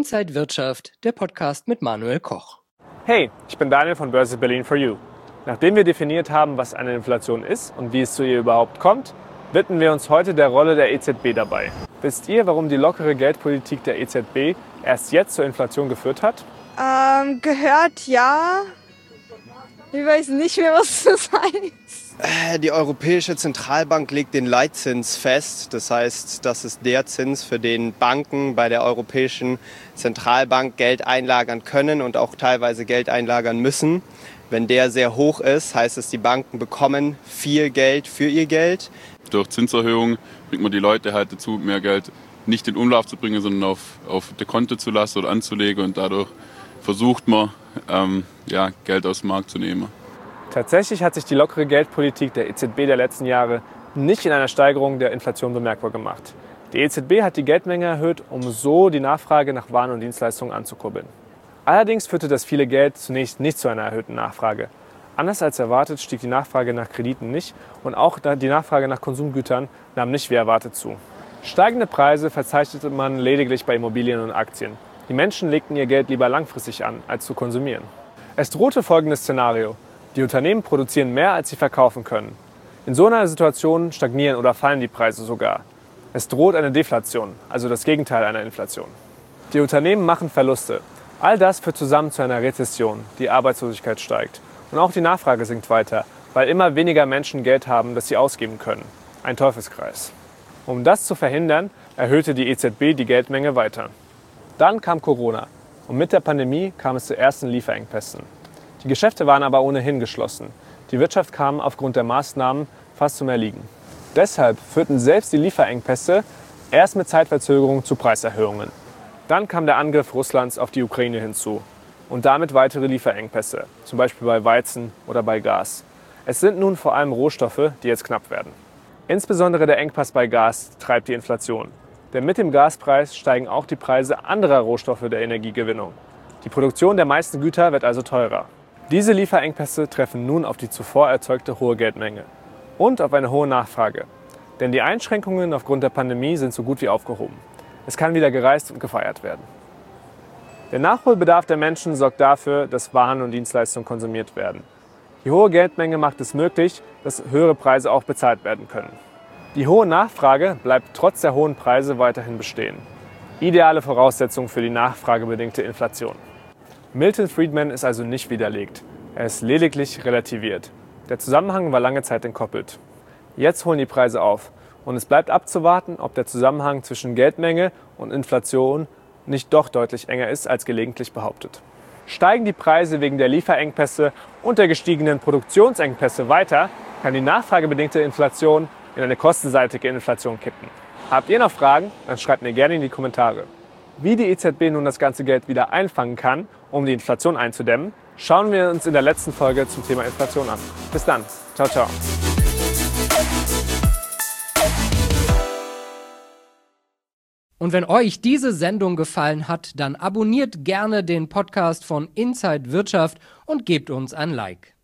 Inside Wirtschaft, der Podcast mit Manuel Koch. Hey, ich bin Daniel von Börse Berlin for You. Nachdem wir definiert haben, was eine Inflation ist und wie es zu ihr überhaupt kommt, widmen wir uns heute der Rolle der EZB dabei. Wisst ihr, warum die lockere Geldpolitik der EZB erst jetzt zur Inflation geführt hat? Gehört ja. Ich weiß nicht mehr, was das heißt. Die Europäische Zentralbank legt den Leitzins fest. Das heißt, das ist der Zins, für den Banken bei der Europäischen Zentralbank Geld einlagern können und auch teilweise Geld einlagern müssen. Wenn der sehr hoch ist, heißt es, die Banken bekommen viel Geld für ihr Geld. Durch Zinserhöhungen bringt man die Leute halt dazu, mehr Geld nicht in Umlauf zu bringen, sondern auf der Konto zu lassen oder anzulegen. Und dadurch versucht man, Geld aus dem Markt zu nehmen. Tatsächlich hat sich die lockere Geldpolitik der EZB der letzten Jahre nicht in einer Steigerung der Inflation bemerkbar gemacht. Die EZB hat die Geldmenge erhöht, um so die Nachfrage nach Waren und Dienstleistungen anzukurbeln. Allerdings führte das viele Geld zunächst nicht zu einer erhöhten Nachfrage. Anders als erwartet stieg die Nachfrage nach Krediten nicht und auch die Nachfrage nach Konsumgütern nahm nicht wie erwartet zu. Steigende Preise verzeichnete man lediglich bei Immobilien und Aktien. Die Menschen legten ihr Geld lieber langfristig an, als zu konsumieren. Es drohte folgendes Szenario. Die Unternehmen produzieren mehr, als sie verkaufen können. In so einer Situation stagnieren oder fallen die Preise sogar. Es droht eine Deflation, also das Gegenteil einer Inflation. Die Unternehmen machen Verluste. All das führt zusammen zu einer Rezession. Die Arbeitslosigkeit steigt. Und auch die Nachfrage sinkt weiter, weil immer weniger Menschen Geld haben, das sie ausgeben können. Ein Teufelskreis. Um das zu verhindern, erhöhte die EZB die Geldmenge weiter. Dann kam Corona und mit der Pandemie kam es zu ersten Lieferengpässen. Die Geschäfte waren aber ohnehin geschlossen. Die Wirtschaft kam aufgrund der Maßnahmen fast zum Erliegen. Deshalb führten selbst die Lieferengpässe erst mit Zeitverzögerung zu Preiserhöhungen. Dann kam der Angriff Russlands auf die Ukraine hinzu und damit weitere Lieferengpässe, zum Beispiel bei Weizen oder bei Gas. Es sind nun vor allem Rohstoffe, die jetzt knapp werden. Insbesondere der Engpass bei Gas treibt die Inflation. Denn mit dem Gaspreis steigen auch die Preise anderer Rohstoffe der Energiegewinnung. Die Produktion der meisten Güter wird also teurer. Diese Lieferengpässe treffen nun auf die zuvor erzeugte hohe Geldmenge und auf eine hohe Nachfrage. Denn die Einschränkungen aufgrund der Pandemie sind so gut wie aufgehoben. Es kann wieder gereist und gefeiert werden. Der Nachholbedarf der Menschen sorgt dafür, dass Waren und Dienstleistungen konsumiert werden. Die hohe Geldmenge macht es möglich, dass höhere Preise auch bezahlt werden können. Die hohe Nachfrage bleibt trotz der hohen Preise weiterhin bestehen. Ideale Voraussetzung für die nachfragebedingte Inflation. Milton Friedman ist also nicht widerlegt. Er ist lediglich relativiert. Der Zusammenhang war lange Zeit entkoppelt. Jetzt holen die Preise auf und es bleibt abzuwarten, ob der Zusammenhang zwischen Geldmenge und Inflation nicht doch deutlich enger ist als gelegentlich behauptet. Steigen die Preise wegen der Lieferengpässe und der gestiegenen Produktionsengpässe weiter, kann die nachfragebedingte Inflation in eine kostenseitige Inflation kippen. Habt ihr noch Fragen? Dann schreibt mir gerne in die Kommentare. Wie die EZB nun das ganze Geld wieder einfangen kann, um die Inflation einzudämmen, schauen wir uns in der letzten Folge zum Thema Inflation an. Bis dann. Ciao, ciao. Und wenn euch diese Sendung gefallen hat, dann abonniert gerne den Podcast von Inside Wirtschaft und gebt uns ein Like.